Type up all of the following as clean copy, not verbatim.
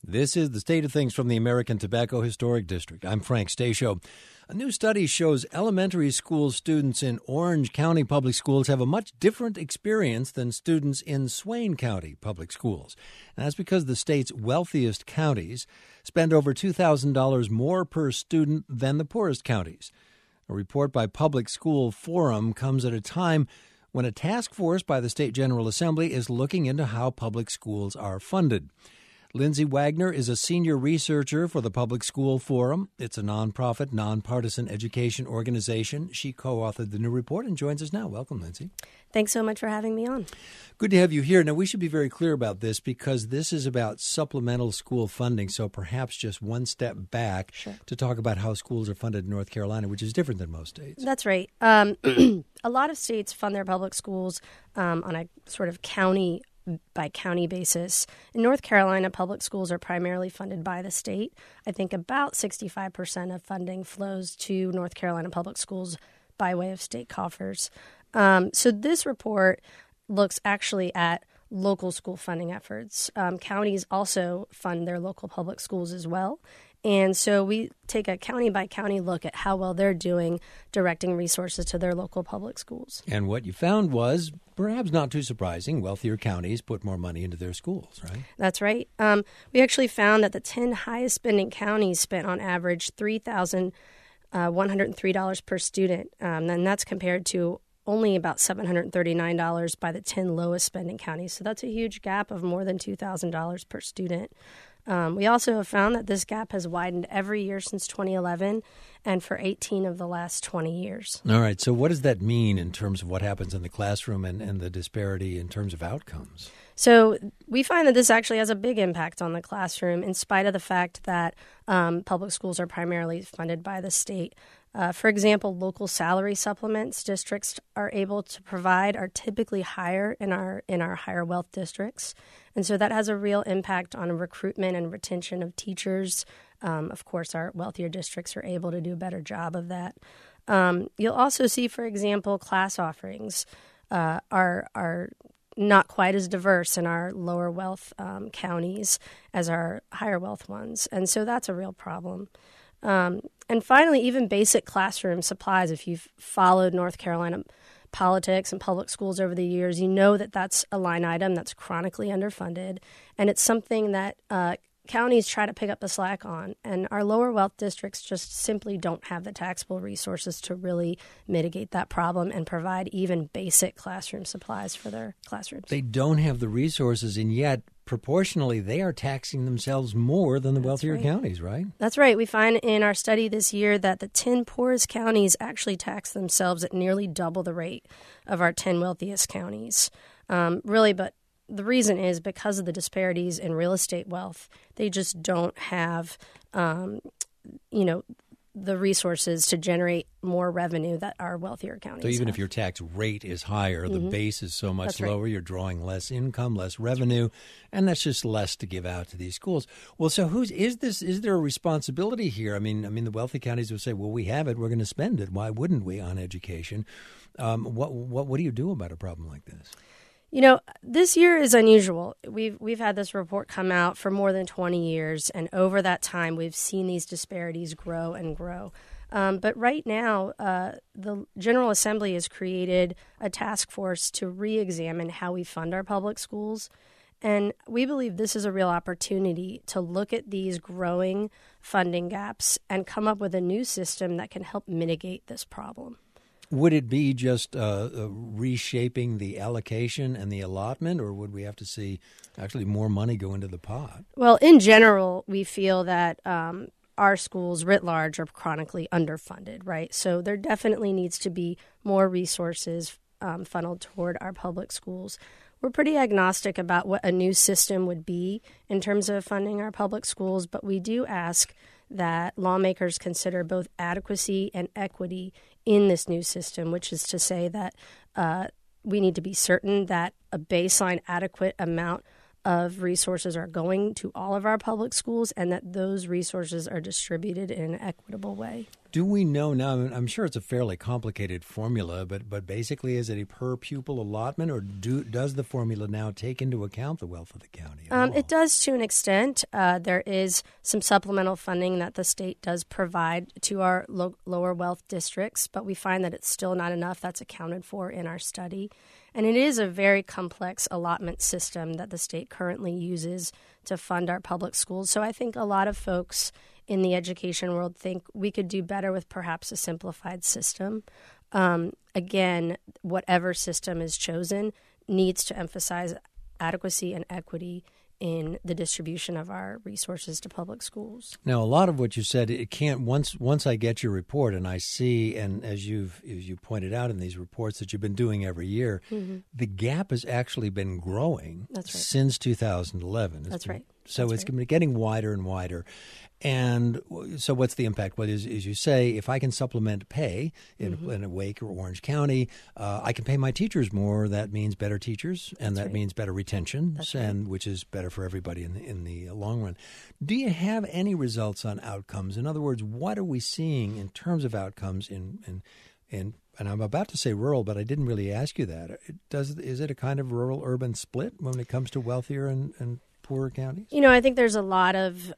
This is the State of Things from the American Tobacco Historic District. I'm Frank Stasio. A new study shows elementary school students in Orange County Public Schools have a much different experience than students in Swain County Public Schools. And that's because the state's wealthiest counties spend over $2,000 more per student than the poorest counties. A report by Public School Forum comes at a time when a task force by the State General Assembly is looking into how public schools are funded. Lindsay Wagner is a senior researcher for the Public School Forum. It's a nonprofit, nonpartisan education organization. She co-authored the new report and joins us now. Welcome, Lindsay. Thanks so much for having me on. Good to have you here. Now, we should be very clear about this because this is about supplemental school funding, so perhaps just one step back to talk about how schools are funded in North Carolina, which is different than most states. That's right. A lot of states fund their public schools on a sort of county by county basis. In North Carolina, public schools are primarily funded by the state. I think about 65% of funding flows to North Carolina public schools by way of state coffers. So this report looks actually at local school funding efforts. Counties also fund their local public schools as well. And so we take a county-by-county look at how well they're doing directing resources to their local public schools. And what you found was, perhaps not too surprising, wealthier counties put more money into their schools, right? That's right. We actually found that the 10 highest-spending counties spent on average $3,103 per student, and that's compared to only about $739 by the 10 lowest-spending counties. So that's a huge gap of more than $2,000 per student. We also have found that this gap has widened every year since 2011 and for 18 of the last 20 years. All right. So what does that mean in terms of what happens in the classroom and the disparity in terms of outcomes? So we find that this actually has a big impact on the classroom in spite of the fact that public schools are primarily funded by the state. For example, local salary supplements districts are able to provide are typically higher in our higher wealth districts. And so that has a real impact on recruitment and retention of teachers. Of course, our wealthier districts are able to do a better job of that. You'll also see, for example, class offerings are not quite as diverse in our lower wealth counties as our higher wealth ones. And so that's a real problem. And finally, even basic classroom supplies. If you've followed North Carolina politics and public schools over the years, you know that that's a line item that's chronically underfunded. And it's something that counties try to pick up the slack on. And our lower wealth districts just simply don't have the taxable resources to really mitigate that problem and provide even basic classroom supplies for their classrooms. They don't have the resources, and yet proportionally, they are taxing themselves more than the wealthier counties, right? That's right. We find in our study this year that the 10 poorest counties actually tax themselves at nearly double the rate of our 10 wealthiest counties. But the reason is because of the disparities in real estate wealth. They just don't have, the resources to generate more revenue that our wealthier counties So even have. if your tax rate is higher, the base is so much That's right. lower, you're drawing less income, less revenue, and that's just less to give out to these schools. Well, so is there a responsibility here? I mean, the wealthy counties would say, well, we have it, we're going to spend it. Why wouldn't we on education? What do you do about a problem like this? You know, this year is unusual. We've had this report come out for more than 20 years, and over that time, we've seen these disparities grow and grow. But right now, the General Assembly has created a task force to re-examine how we fund our public schools. And we believe this is a real opportunity to look at these growing funding gaps and come up with a new system that can help mitigate this problem. Would it be just reshaping the allocation and the allotment, or would we have to see actually more money go into the pot? Well, in general, we feel that our schools writ large are chronically underfunded, right? So there definitely needs to be more resources funneled toward our public schools. We're pretty agnostic about what a new system would be in terms of funding our public schools, but we do ask that lawmakers consider both adequacy and equity in this new system, which is to say that we need to be certain that a baseline adequate amount of resources are going to all of our public schools and that those resources are distributed in an equitable way. Do we know now, I'm sure it's a fairly complicated formula, but basically is it a per pupil allotment, or does the formula now take into account the wealth of the county? It does to an extent. There is some supplemental funding that the state does provide to our lower wealth districts, but we find that it's still not enough. That's accounted for in our study. And it is a very complex allotment system that the state currently uses to fund our public schools. So I think a lot of folks in the education world think we could do better with perhaps a simplified system. Again, whatever system is chosen needs to emphasize adequacy and equity in the distribution of our resources to public schools. Now, a lot of what you said, it can't, once I get your report and I see, and as you pointed out in these reports that you've been doing every year, the gap has actually been growing since 2011. That's right. So it's been getting wider and wider. And so what's the impact? Well, as you say, if I can supplement pay in Wake or Orange County, I can pay my teachers more. That means better teachers, and that means better retention, which is better for everybody in the long run. Do you have any results on outcomes? In other words, what are we seeing in terms of outcomes in and I'm about to say rural, but I didn't really ask you that. Is it a kind of rural-urban split when it comes to wealthier and poorer counties? I think there's a lot of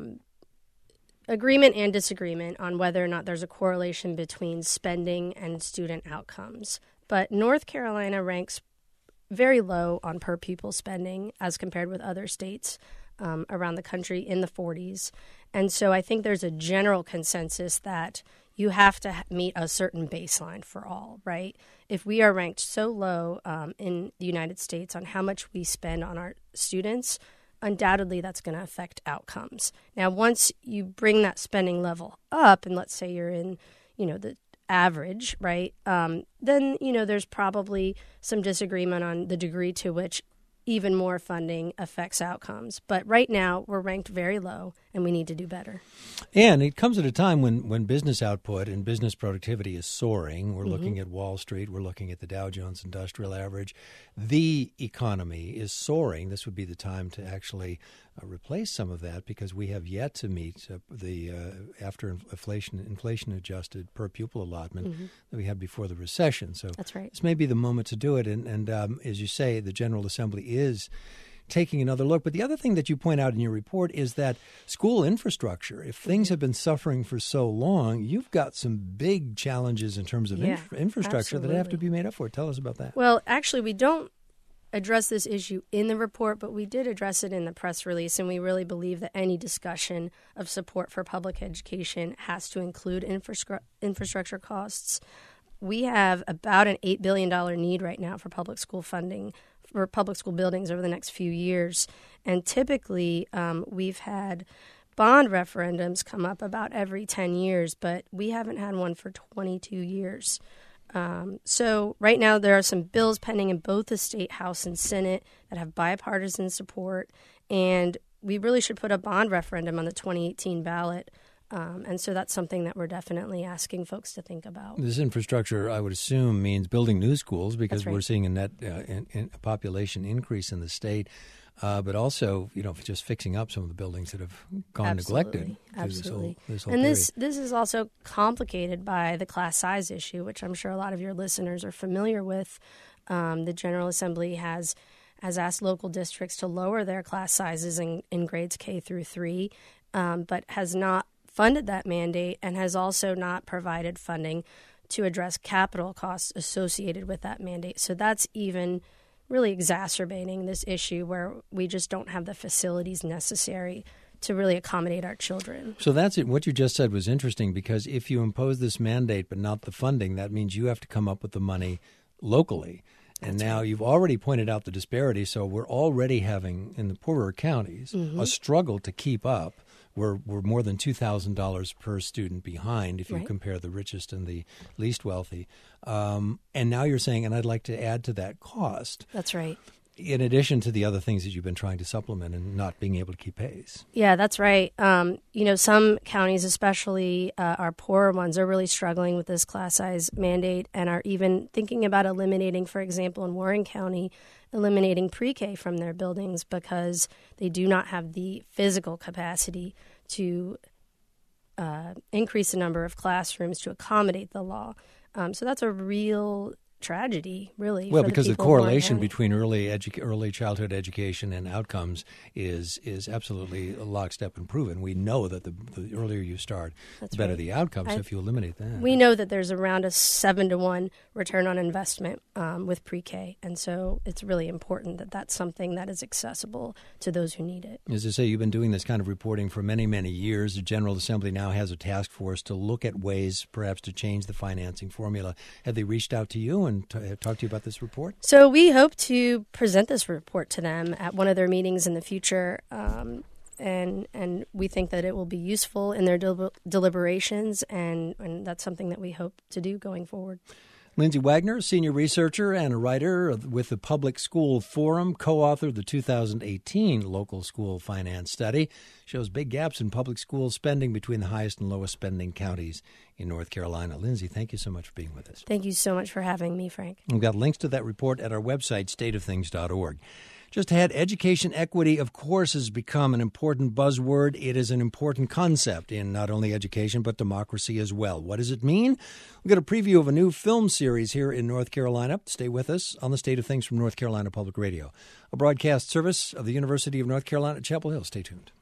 agreement and disagreement on whether or not there's a correlation between spending and student outcomes. But North Carolina ranks very low on per pupil spending as compared with other states around the country in the 40s. And so I think there's a general consensus that you have to meet a certain baseline for all, right? If we are ranked so low in the United States on how much we spend on our students, undoubtedly that's going to affect outcomes. Now, once you bring that spending level up, and let's say you're in, the average, right, then, there's probably some disagreement on the degree to which even more funding affects outcomes. But right now, we're ranked very low, and we need to do better. And it comes at a time when business output and business productivity is soaring. We're looking at Wall Street. We're looking at the Dow Jones Industrial Average. The economy is soaring. This would be the time to actually replace some of that, because we have yet to meet the after inflation adjusted per pupil allotment that we had before the recession. So that's right. This may be the moment to do it. And as you say, the General Assembly is taking another look. But the other thing that you point out in your report is that school infrastructure, if things have been suffering for so long, you've got some big challenges in terms of infrastructure that have to be made up for. Tell us about that. Well, actually, we don't address this issue in the report, but we did address it in the press release, and we really believe that any discussion of support for public education has to include infrastructure costs. We have about an $8 billion need right now for public school funding for public school buildings over the next few years. And typically, we've had bond referendums come up about every 10 years, but we haven't had one for 22 years. So right now there are some bills pending in both the State House and Senate that have bipartisan support, and we really should put a bond referendum on the 2018 ballot. And so that's something that we're definitely asking folks to think about. This infrastructure, I would assume, means building new schools, because we're seeing a net population increase in the state. But also, just fixing up some of the buildings that have gone neglected. Absolutely. This whole and period. This is also complicated by the class size issue, which I'm sure a lot of your listeners are familiar with. The General Assembly has asked local districts to lower their class sizes in grades K through 3, but has not funded that mandate and has also not provided funding to address capital costs associated with that mandate. So that's even really exacerbating this issue where we just don't have the facilities necessary to really accommodate our children. So that's it. What you just said was interesting, because if you impose this mandate but not the funding, that means you have to come up with the money locally. And now you've already pointed out the disparity, so we're already having, in the poorer counties, a struggle to keep up. We're more than $2,000 per student behind if you compare the richest and the least wealthy. And now you're saying, and I'd like to add to that cost. That's right. in addition to the other things that you've been trying to supplement and not being able to keep pace. Yeah, that's right. Some counties, especially our poorer ones, are really struggling with this class size mandate and are even thinking about eliminating, for example, in Warren County, eliminating pre-K from their buildings because they do not have the physical capacity to increase the number of classrooms to accommodate the law. So that's a real tragedy, really. Well, for because the people of Warren correlation County. between early childhood education and outcomes is absolutely lockstep and proven. We know that the earlier you start, That's the better right. the outcomes if you eliminate that. We know that there's around a 7-to-1 return on investment with pre-K, and so it's really important that that's something that is accessible to those who need it. As I say, you've been doing this kind of reporting for many, many years. The General Assembly now has a task force to look at ways perhaps to change the financing formula. Have they reached out to you and talked to you about this report? So we hope to present this report to them at one of their meetings in the future, and we think that it will be useful in their deliberations, and that's something that we hope to do going forward. Lindsay Wagner, senior researcher and a writer with the Public School Forum, co-authored the 2018 Local School Finance Study, shows big gaps in public school spending between the highest and lowest spending counties in North Carolina. Lindsay, thank you so much for being with us. Thank you so much for having me, Frank. We've got links to that report at our website, stateofthings.org. Just ahead, education equity, of course, has become an important buzzword. It is an important concept in not only education, but democracy as well. What does it mean? We've got a preview of a new film series here in North Carolina. Stay with us on the State of Things from North Carolina Public Radio, a broadcast service of the University of North Carolina at Chapel Hill. Stay tuned.